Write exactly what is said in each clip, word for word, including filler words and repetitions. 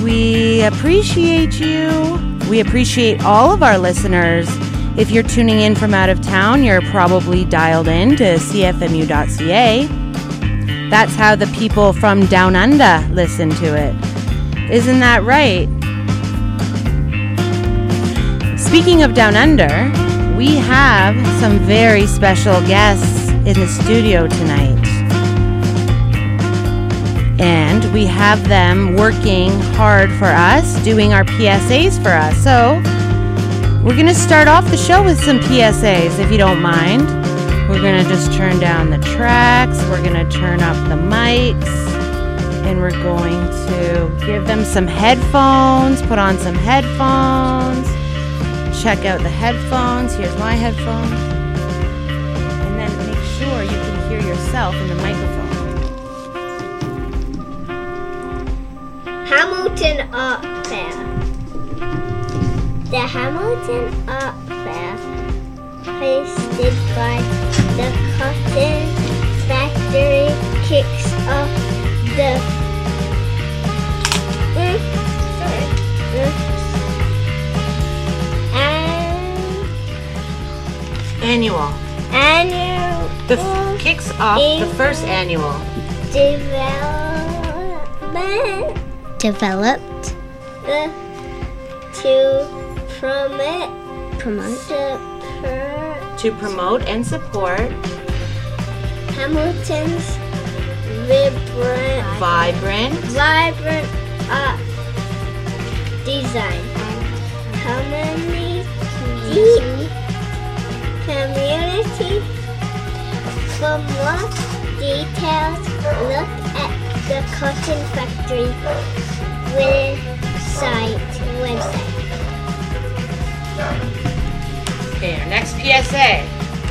We appreciate you. We appreciate all of our listeners. If you're tuning in from out of town, you're probably dialed in to c f m u dot c a. That's how the people from Down Under listen to it. Isn't that right? Speaking of Down Under, we have some very special guests in the studio tonight. And we have them working hard for us, doing our P S As for us. So we're going to start off the show with some P S As, if you don't mind. We're going to just turn down the tracks. We're going to turn up the mics. And we're going to give them some headphones, put on some headphones. Check out the headphones. Here's my headphones. And then make sure you can hear yourself in the microphone. Hamilton Art Fair. The Hamilton Art Fair, hosted by the Cotton Factory, kicks off the uh, sorry, uh, and Annual. Annual. The f- kicks off the first annual. Development. Developed uh, to promote, promote, support, To promote and support Hamilton's vibrant, vibrant, vibrant art design. Community, community. For more details, look at the Cotton Factory website. website. Okay, our next P S A.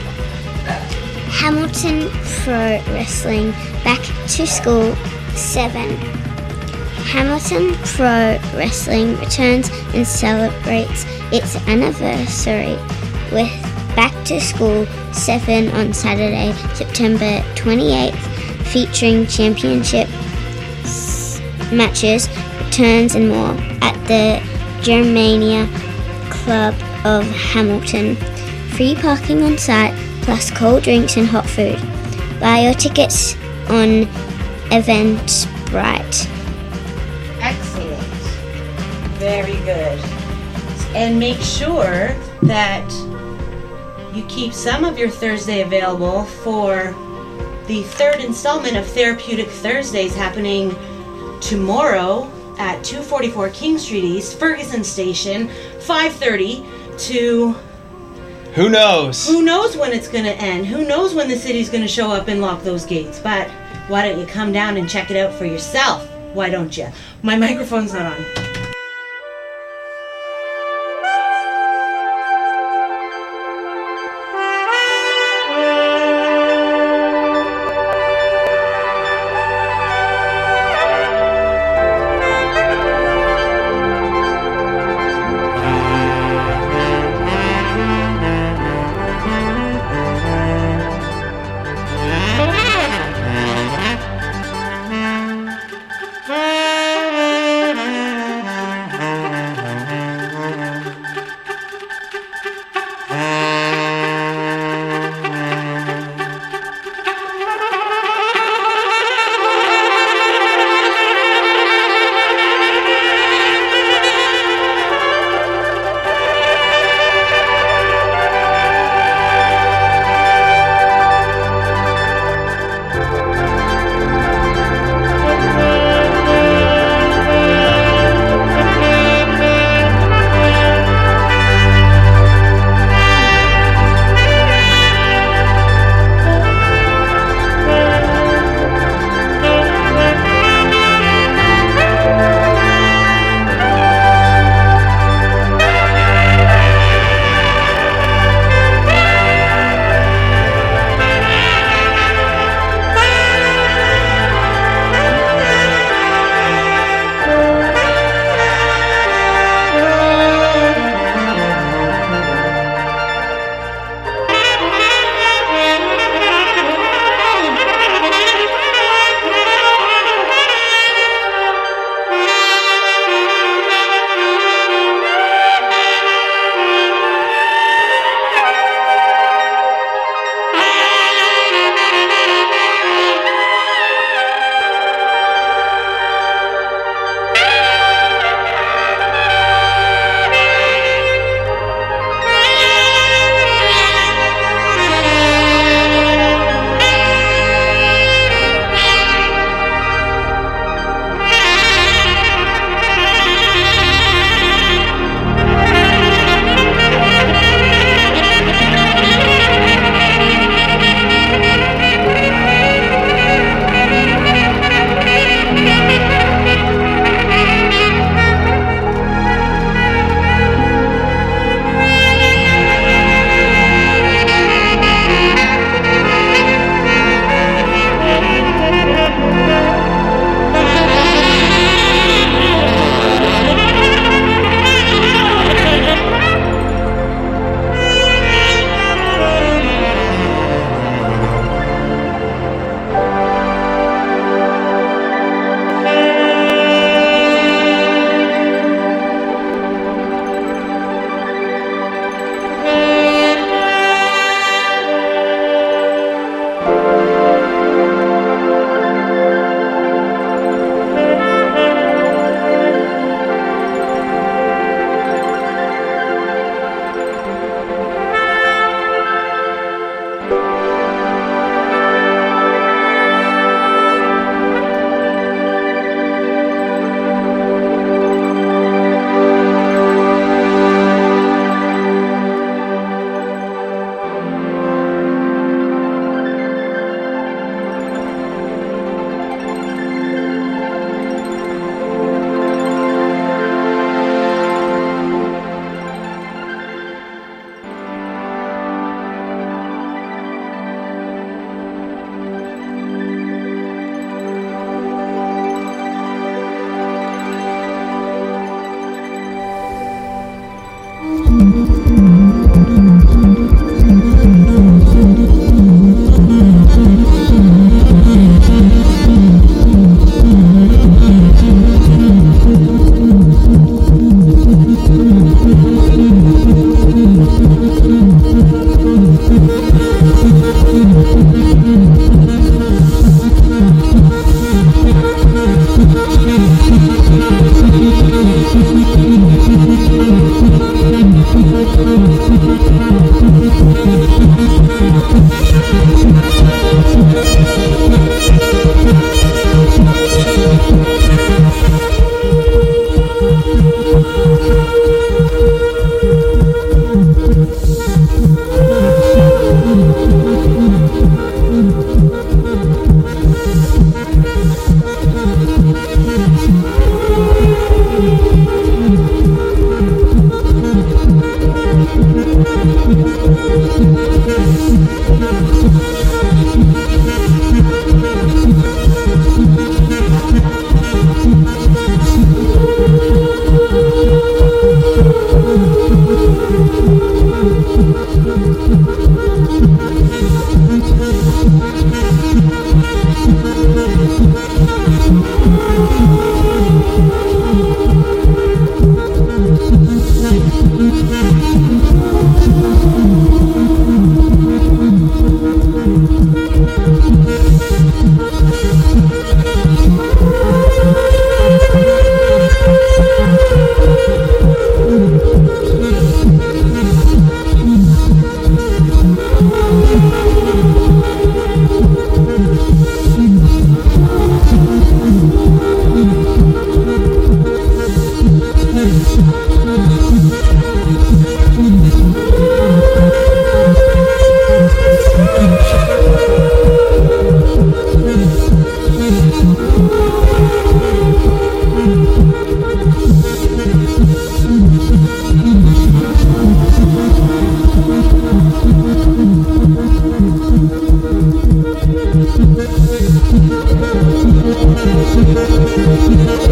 Hamilton Pro Wrestling Back to School seven. Hamilton Pro Wrestling returns and celebrates its anniversary with Back to School seven on Saturday, September twenty-eighth, featuring championship matches, returns and more at the Germania Club of Hamilton. Free parking on site, plus cold drinks and hot food. Buy your tickets on Eventbrite. Excellent. Very good. And make sure that you keep some of your Thursday available for the third installment of Therapeutic Thursdays happening tomorrow at two forty-four King Street East, Ferguson Station, five thirty to... Who knows? Who knows when it's going to end? Who knows when the city's going to show up and lock those gates? But why don't you come down and check it out for yourself? Why don't you? My microphone's not on.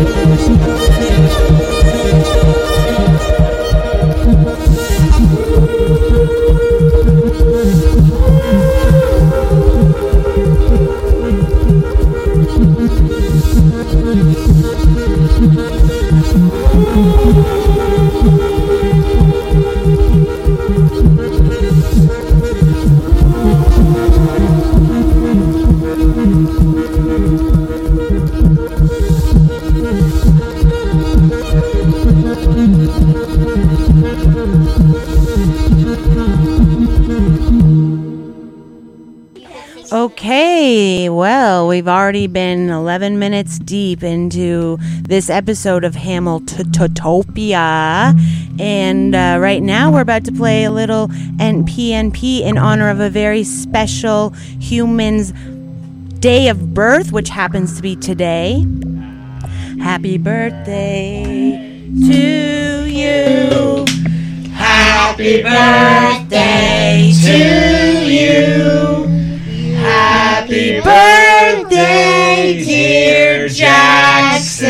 Okay, well, we've already been eleven minutes deep into this episode of Hamiltotopia, and uh, right now we're about to play a little N P N P in honor of a very special human's day of birth, which happens to be today. Happy birthday to you. Happy birthday to you. Happy birthday, dear Jackson.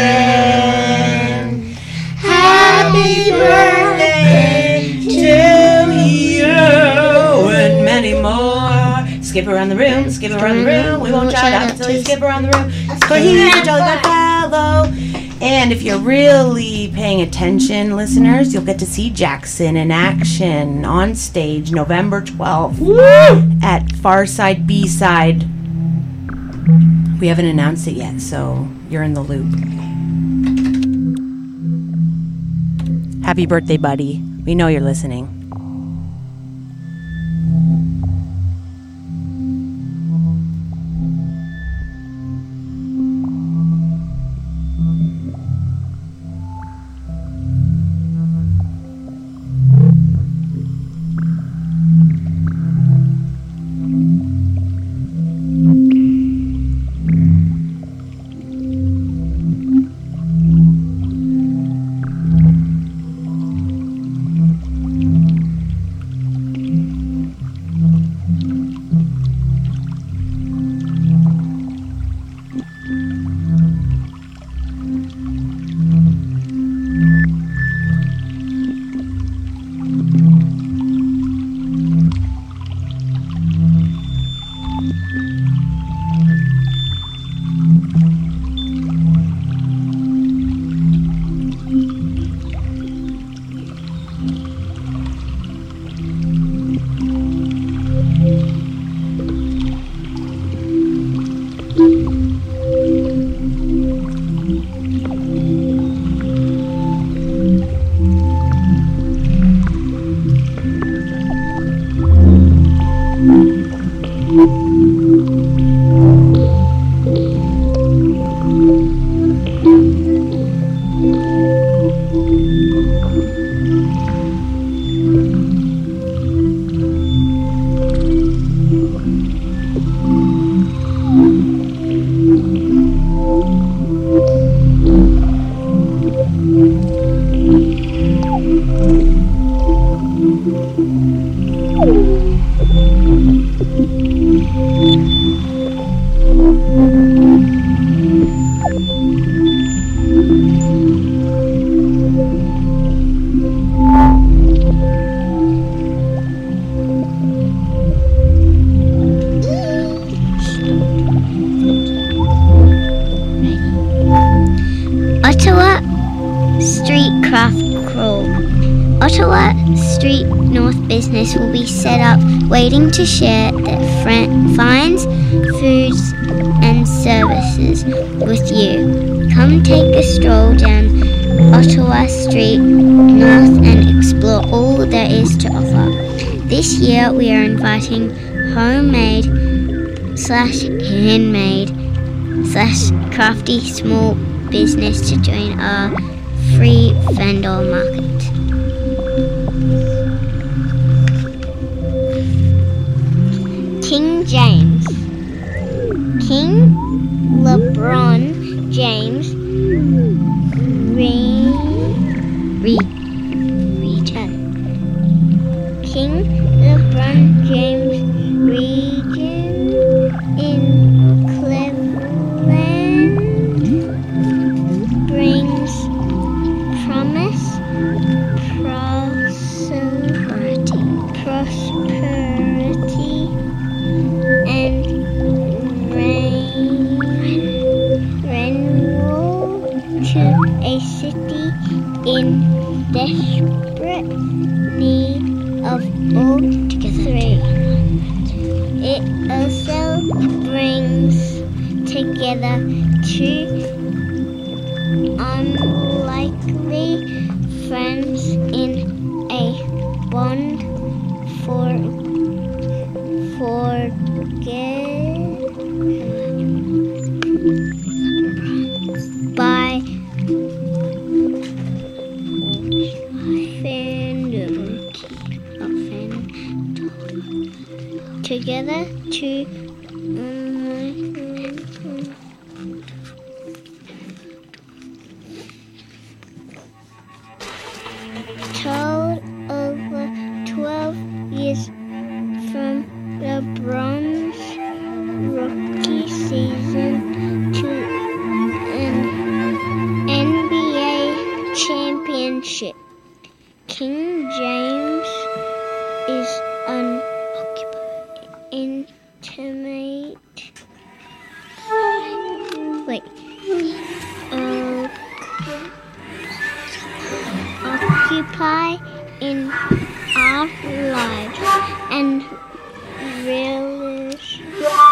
Happy birthday to you. And many more. Skip around the room, skip around the room. We won't shut up until you skip around the room. For you, jolly good fellow. And if you're really paying attention, listeners, you'll get to see Jackson in action on stage November twelfth Woo! At Farside B-Side. We haven't announced it yet, so you're in the loop. Happy birthday, buddy. We know you're listening. Ottawa Street Craft Crawl. Ottawa Street North Business will be set up waiting to share their fr- finds, foods and services with you. Come take a stroll down Ottawa Street North and explore all there is to offer. This year we are inviting homemade slash handmade slash crafty small business to join our free vendor market. King James. King LeBron James Re, Re, Return. King LeBron James Region in Cleveland. Bring a city in desperate need of all three. It also brings together two unlikely friends in a bond for forget by fandom together to told over twelve years from the bronze rookie season to an N B A championship. King James is an intimate wait uh, occupy in our lives and relish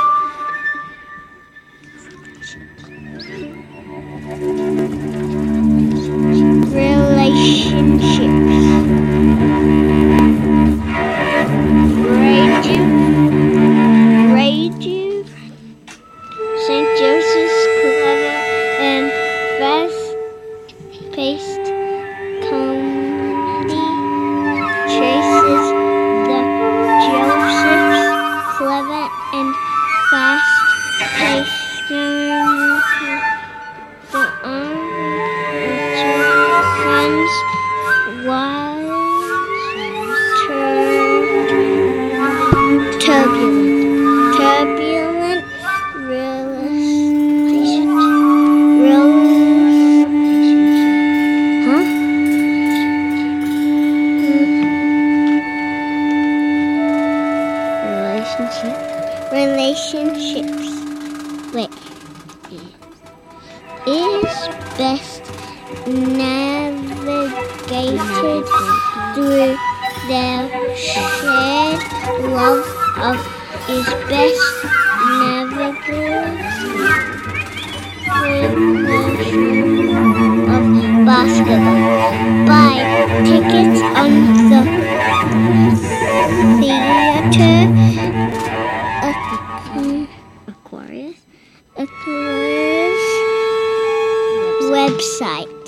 relationships. Radio, radio, Saint Joseph's clever and fast-paced comedy traces the Joseph's clever and fast-paced comedy. The arm of two friends was tur- turbulent, turbulent, realistic, realistic, huh? Relationship, relationships. Wait. Is best navigated through their shared love of is best navigated through their shared of basketball. Buy tickets on the theater Aquarius Aquarius website.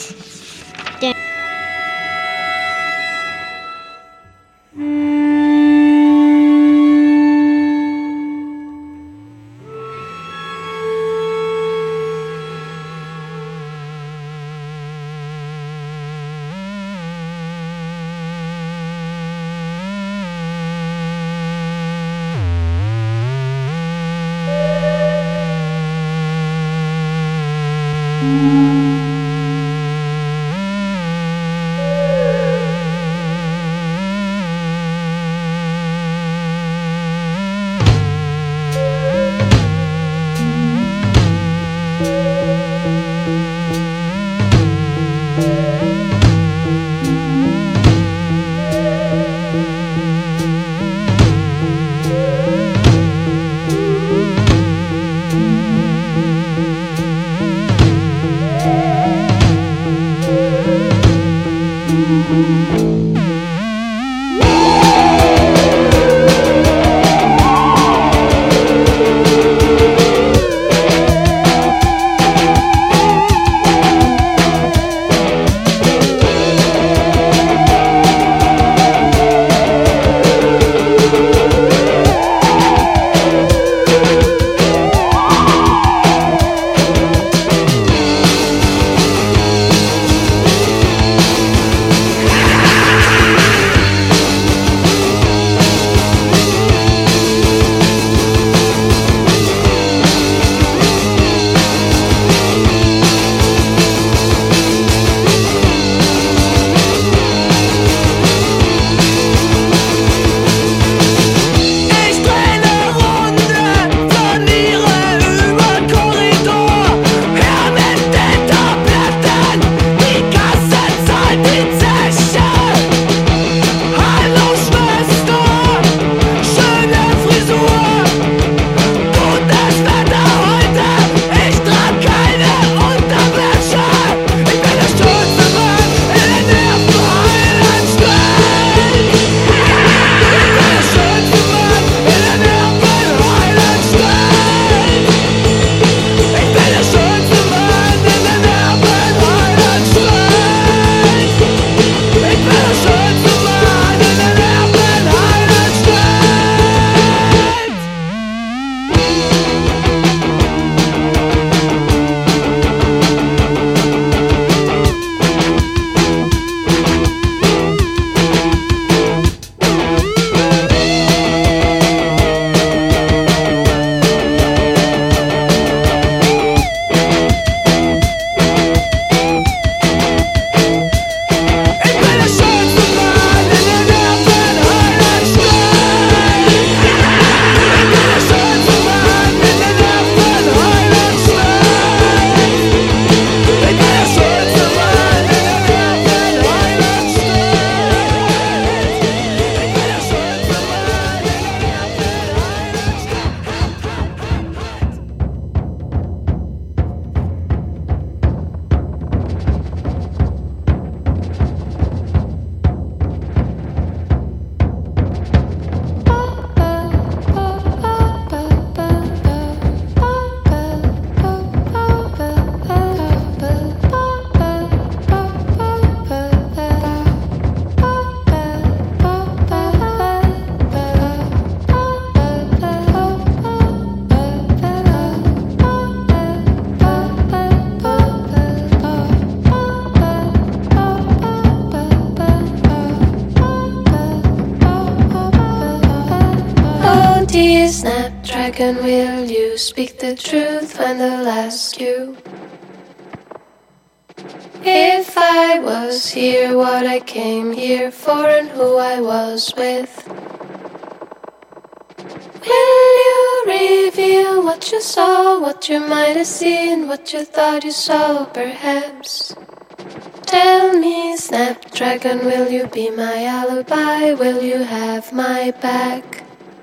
Snapdragon, will you speak the truth when they'll ask you? If I was here, what I came here for and who I was with. Will you reveal what you saw, what you might have seen, what you thought you saw perhaps? Tell me, Snapdragon, will you be my alibi? Will you have my back?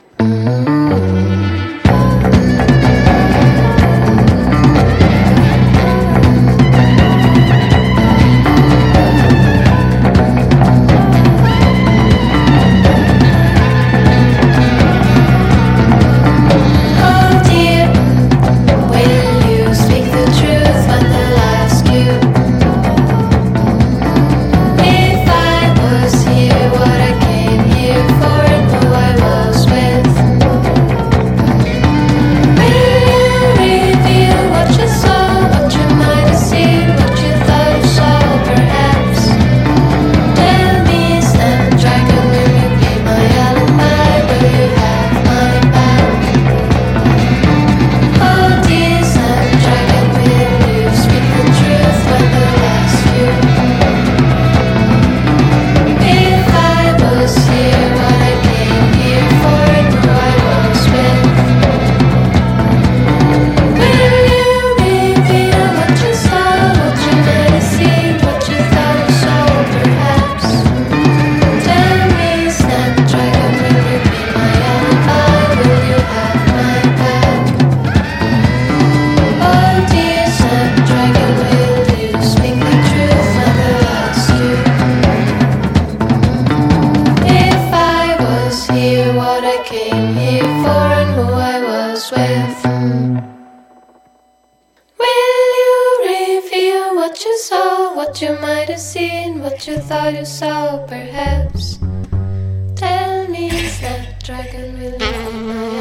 You thought you saw, perhaps. Tell me, Snapdragon, will you be my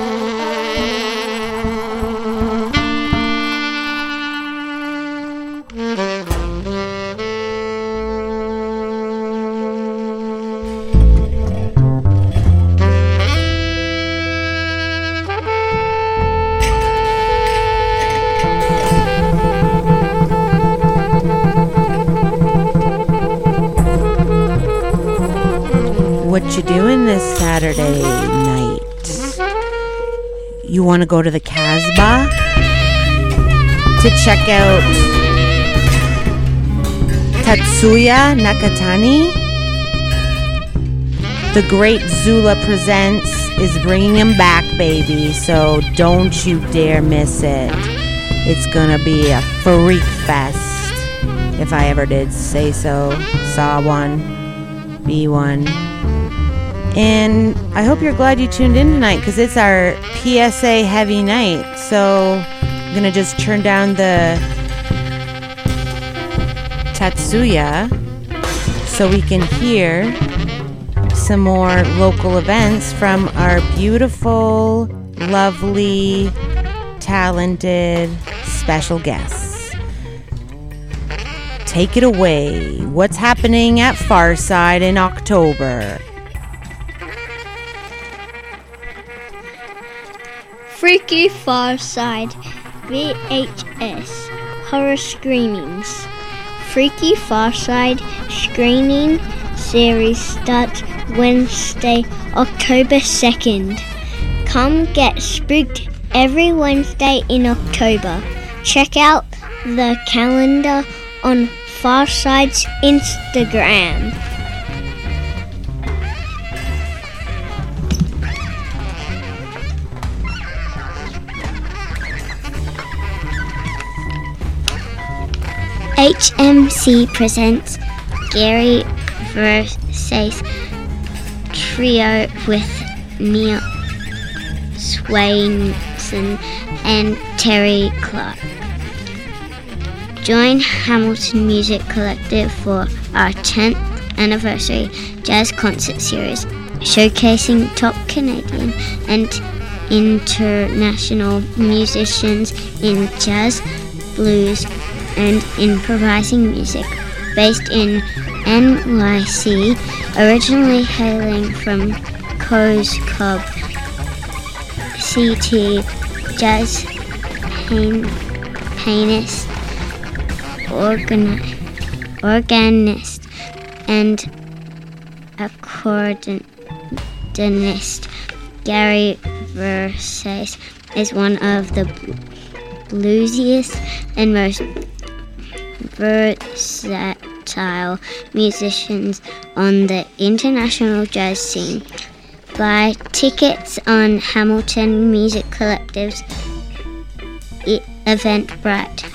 What you doing this Saturday night? You want to go to the Casbah to check out Tatsuya Nakatani? The Great Zula Presents is bringing him back, baby, so don't you dare miss it. It's gonna be a freak fest, if I ever did say so. Saw one, be one. And I hope you're glad you tuned in tonight, because it's our P S A heavy night. So I'm going to just turn down the Tatsuya so we can hear some more local events from our beautiful, lovely, talented, special guests. Take it away. What's happening at Farside in October? Freaky Farside V H S Horror Screenings. Freaky Farside Screening Series starts Wednesday, October second. Come get spooked every Wednesday in October. Check out the calendar on Farside's Instagram. H M C presents Gary Versace Trio with Neil Swainson and Terry Clark. Join Hamilton Music Collective for our tenth anniversary jazz concert series, showcasing top Canadian and international musicians in jazz, blues, and improvising music. Based in N Y C, originally hailing from Coes Cobb, C T, jazz pain, pianist, organ, organist, and accordionist. Gary Versace is one of the bluesiest and most versatile musicians on the international jazz scene. Buy tickets on Hamilton Music Collective's e- Eventbrite.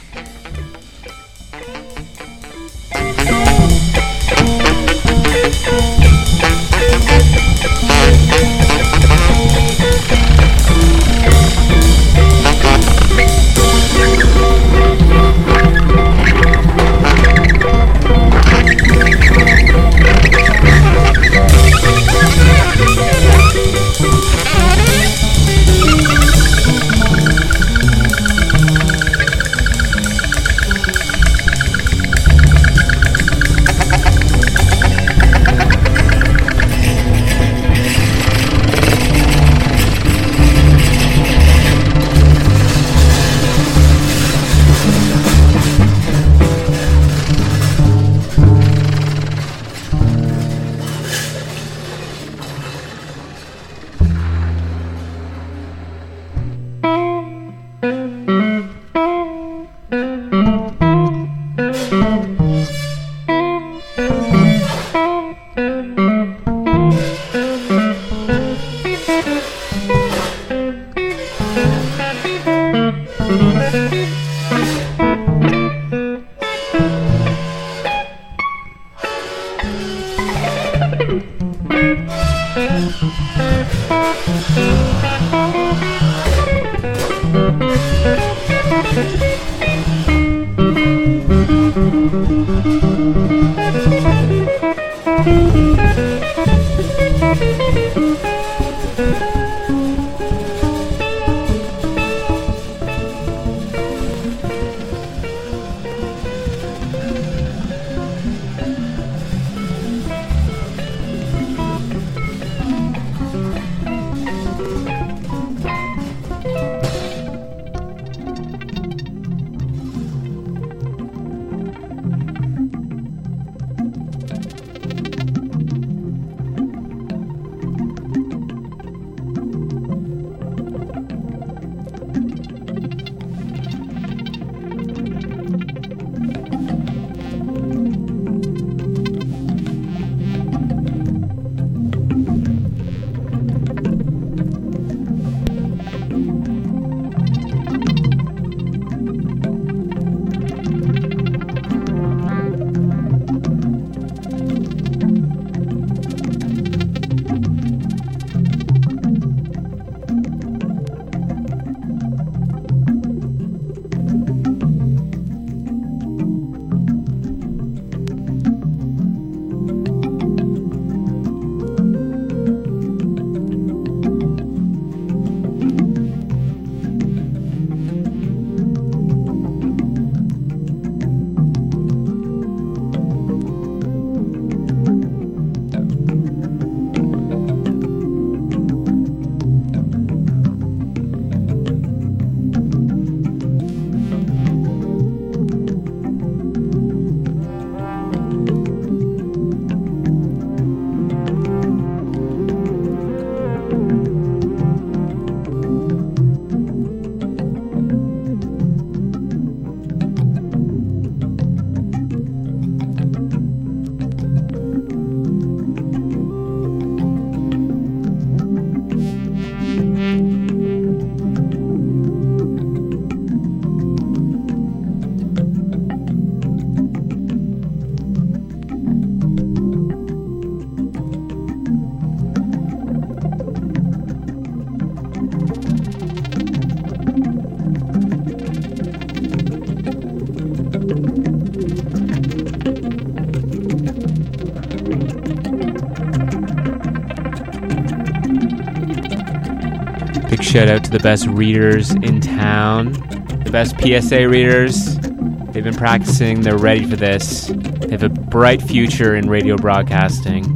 Big shout out to the best readers in town, the best P S A readers. They've been practicing, they're ready for this. They have a bright future in radio broadcasting.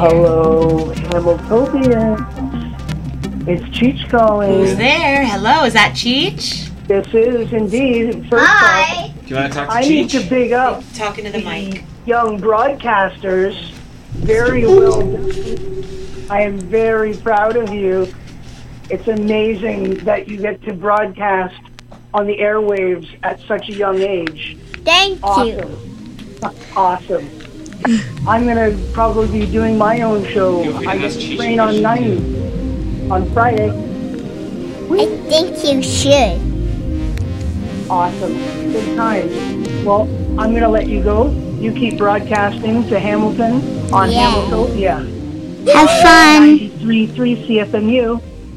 Hello, Hamiltopia. It's Cheech calling. Who's there? Hello, is that Cheech? This is indeed. First Hi. Do you want to talk to off, I need to Cheech? big up Talking to the mic. young broadcasters. Very well done. I am very proud of you. It's amazing that you get to broadcast on the airwaves at such a young age. Thank you. Awesome. Awesome. I'm going to probably be doing my own show. Feel free to I ask get Cheech train on questions. nine on Friday. I think you should. Awesome. Good times. Well, I'm going to let you go. You keep broadcasting to Hamilton on Yeah. Hamiltopia. Have fun. ninety-three point three C F M U.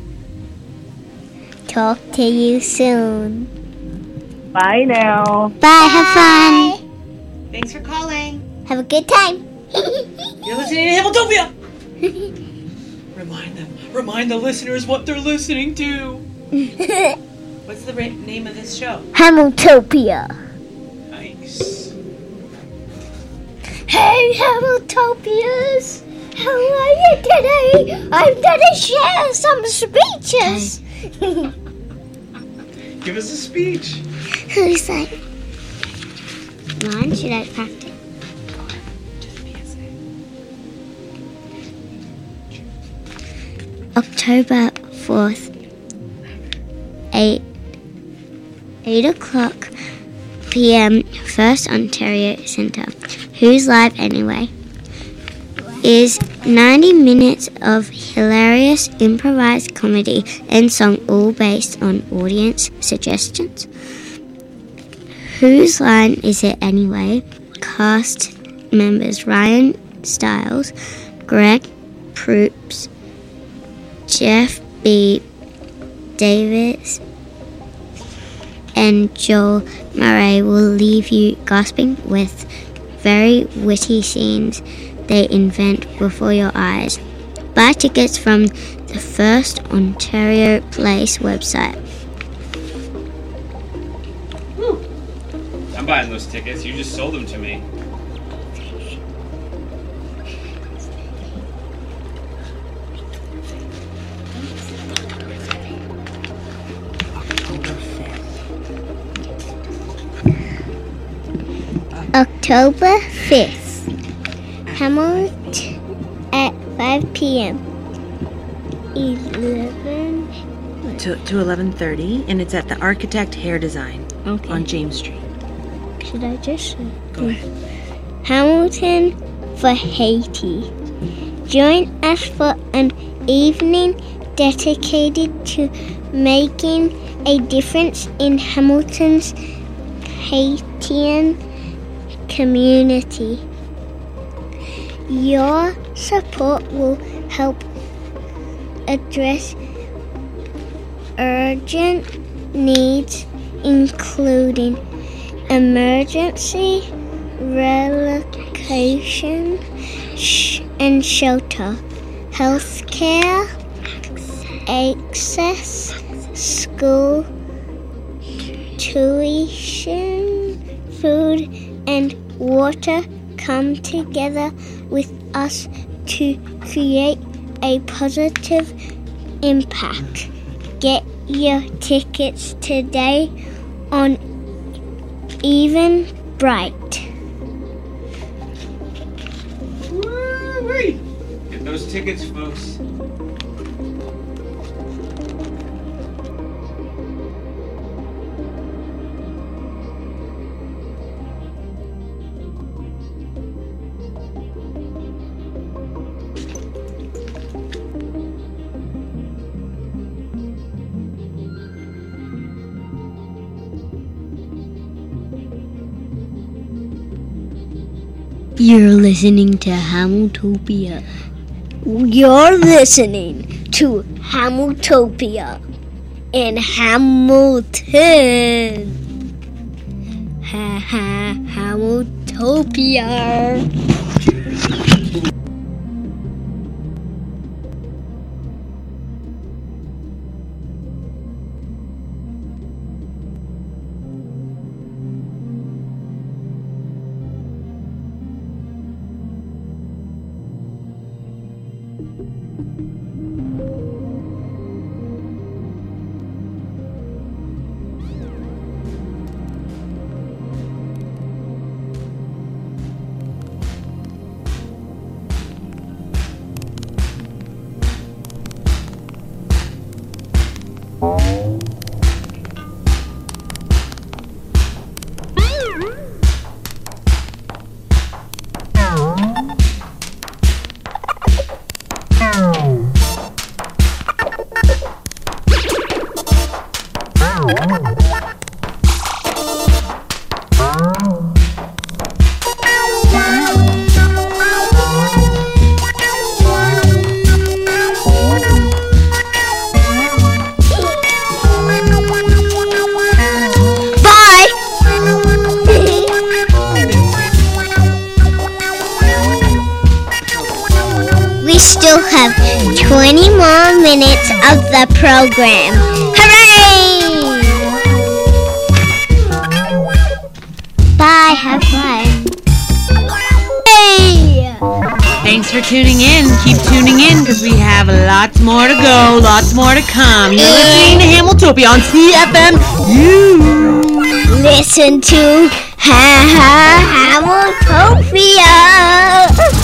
Talk to you soon. Bye now. Bye. Have fun. Thanks for calling. Have a good time. You're listening to Hamiltopia. Remind them. Remind the listeners what they're listening to. What's the ra- name of this show? Hamiltopia. Nice. Hey, Hamiltopias! How are you today? I'm gonna share some speeches. Give us a speech. Who's that? Mine? Should I practice? October fourth, eight, eight o'clock p m. First Ontario Centre. Who's Live Anyway? Is ninety minutes of hilarious improvised comedy and song, all based on audience suggestions. Whose line is it anyway? Cast members Ryan Stiles, Greg Proops, Jeff B. Davis, and Joel Murray will leave you gasping with very witty scenes they invent before your eyes. Buy tickets from the First Ontario Place website. I'm buying those tickets. You just sold them to me. October fifth, Hamilton at five p m eleven To, to eleven thirty, and it's at the Architect Hair Design Okay. on James Street. Should I just say? Go ahead. Hamilton for Haiti. Join us for an evening dedicated to making a difference in Hamilton's Haitian community. Your support will help address urgent needs, including emergency relocation sh- and shelter, healthcare, access, school, tuition, food, and water. Come together with us to create a positive impact. Get your tickets today on Eventbrite. Woo-wee. Get those tickets, folks. You're listening to Hamiltopia. You're listening to Hamiltopia in Hamilton. Ha ha, Hamiltopia. We still have twenty more minutes of the program. Hooray! Bye, have fun. Hey! Thanks for tuning in. Keep tuning in because we have lots more to go, lots more to come. You're listening to Hamiltopia on C F M U. Listen to Ha Ha Hamiltopia.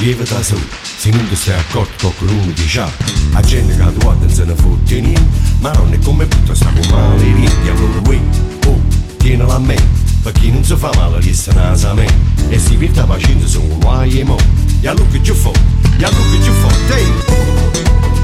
lievita su, se non ti stai accorto qualcuno ti c'ha. La gente che tu guarda se ne fotte niente, ma non è come butta sta con male niente. Allora uè, oh, tienila a me, perché non si fa male resta nasa a me. E si virta pazienza sono guai e mo. E allora che ci fa, e allora che ci fa, te.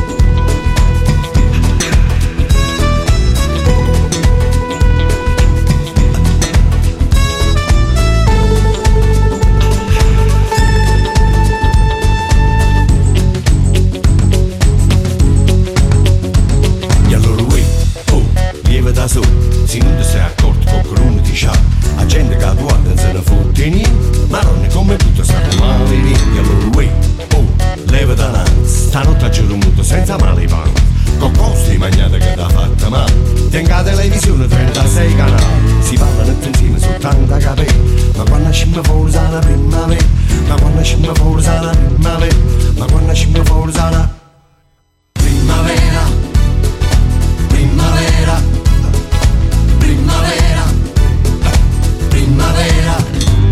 Da su, se non ti sei accorto qualcuno ti c'ha. La gente che tu guarda se ne fotte niente, ma non è come tutto sta con male niente. Allora uè, oh, leva da là, stanotte a giorno muto senza male pan. Con costi mangiate che t'ha fatta male. Tenga la televisione trentasei canali, si parlano insieme su tanta capelli. Ma quando scimma fuori la primavera, ma quando scimma fuori la primavera, ma quando scimma fuori la primavera, primavera. Primavera, primavera.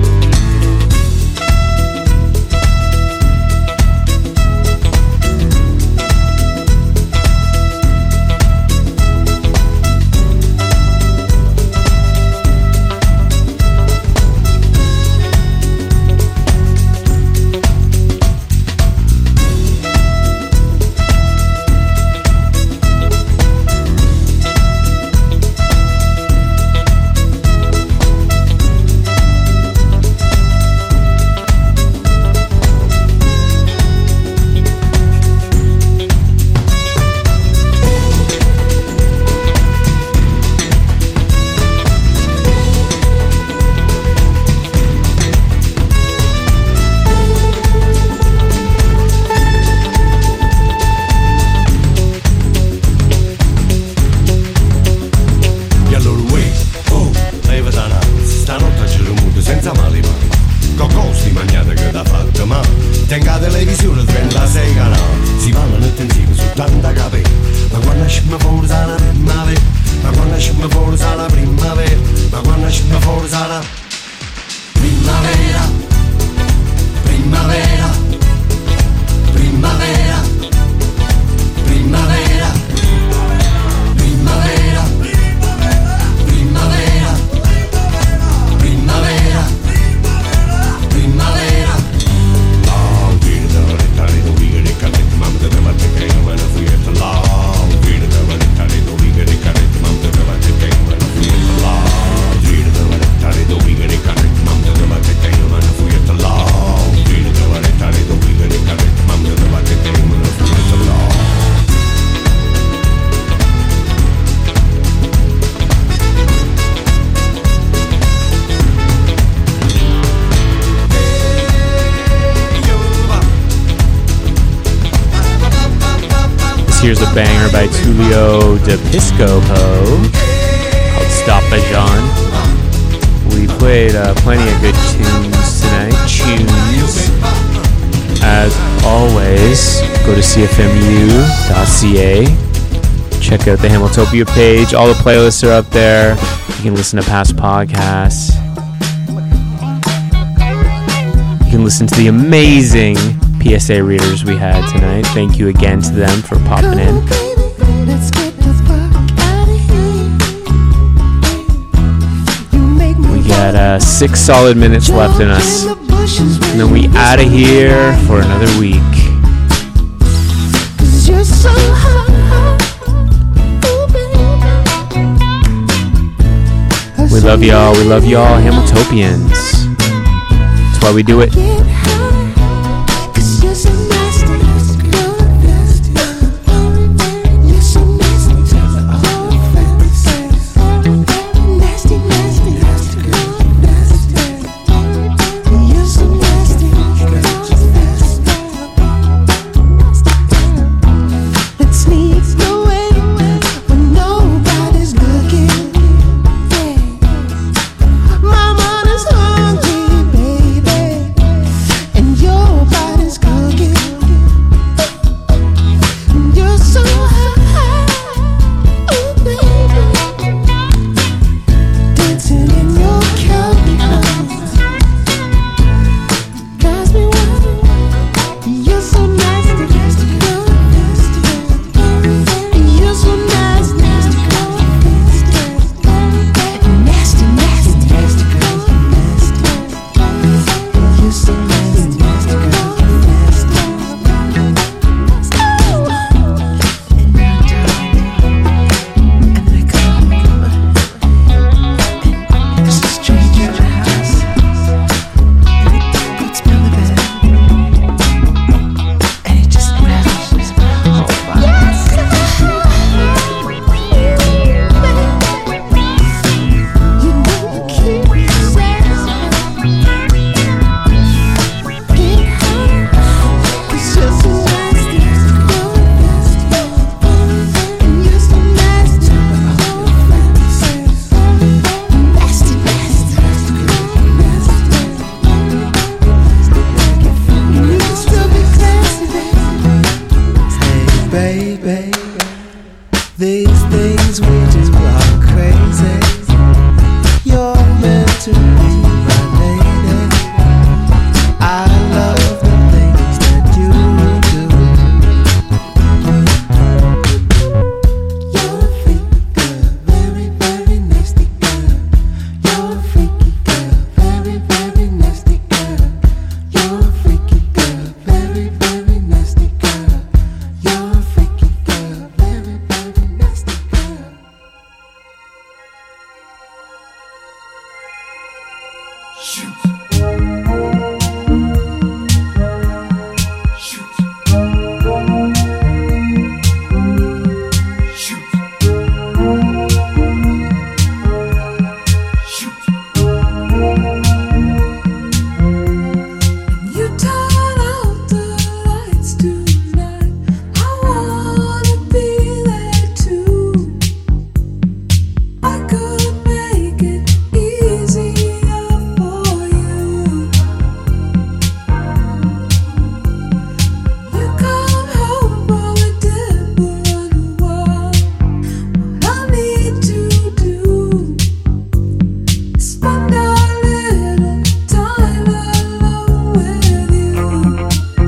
Here's a banger by Tullio De Piscopo called Stop by John. We played uh, plenty of good tunes tonight. Tunes. As always, go to c f m u dot c a. Check out the Hamiltopia page. All the playlists are up there. You can listen to past podcasts. You can listen to the amazing P S A readers we had tonight. Thank you again to them for popping in. We got uh, six solid minutes left in us, and then we out of here for another week. We love y'all. We love y'all, Hamiltopians. That's why we do it. things we do are crazy. You're meant to be my lady. I love the things that you do. You're a freaky girl, very, very nasty girl. You're a freaky girl, very, very nasty girl. You're a freaky girl, very, very nasty girl. You're a freaky girl, very, very nasty girl. Shoot. Shoot. Shoot. Shoot. You turn out the lights tonight. I wanna be there too. I could make it easier for you. You come home from a different world. What I need to do is spend a little time alone with you.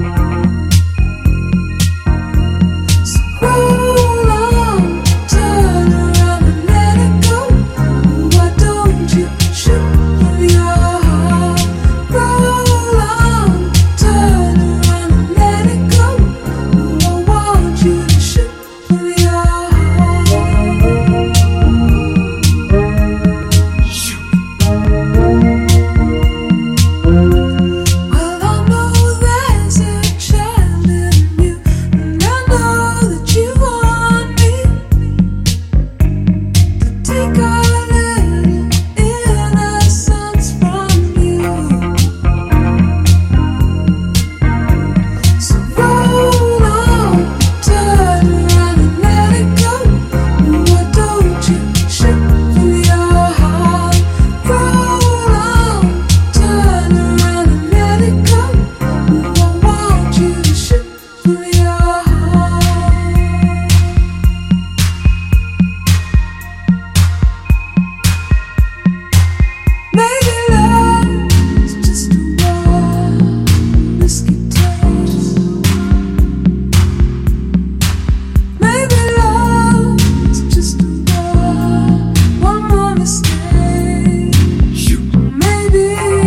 So roll on, turn around and let it go. Why don't you shoot your heart? Roll on, turn around and let it go. I want you to shoot your heart. Shoot. Well, I know there's a child in you, and I know that you want me to take a little innocence from you. So roll on, turn around and let it go. Why don't you shoot your heart? Roll on, turn around and let it go. I want you to shoot your heart. Maybe love is just a wild, risky toast. Maybe love is just a wild, one more mistake. Maybe,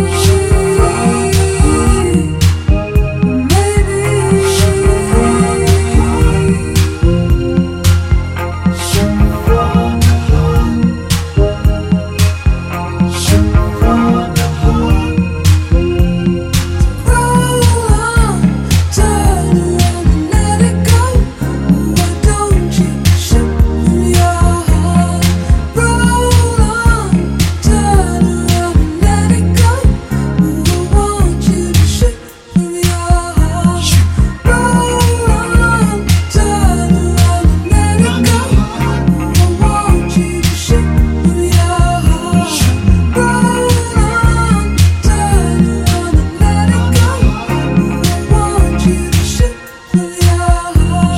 roll on, turn around and let it go. Why don't you shoot your heart? Roll on, turn around and let it go. I want you to shoot your heart. Roll on, turn around and let it go. I want you to shoot your heart. Roll on, turn around and let it go. I want you to shoot your heart.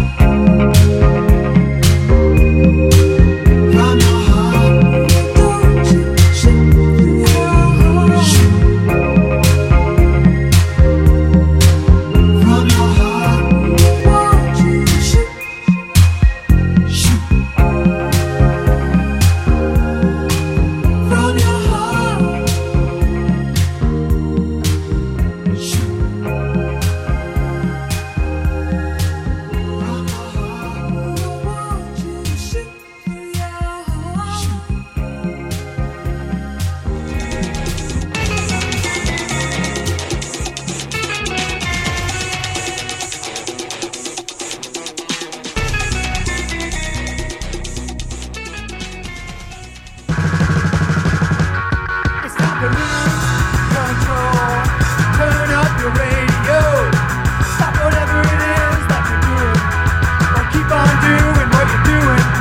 From your heart, don't you shoot your heart. From your heart, I want you to shoot. Shoot. From your heart. Shoot. From your heart, I want you to shoot your heart. It's time to lose control. Turn up your radio. Stop whatever it is that you're doing, or keep on doing what you're doing.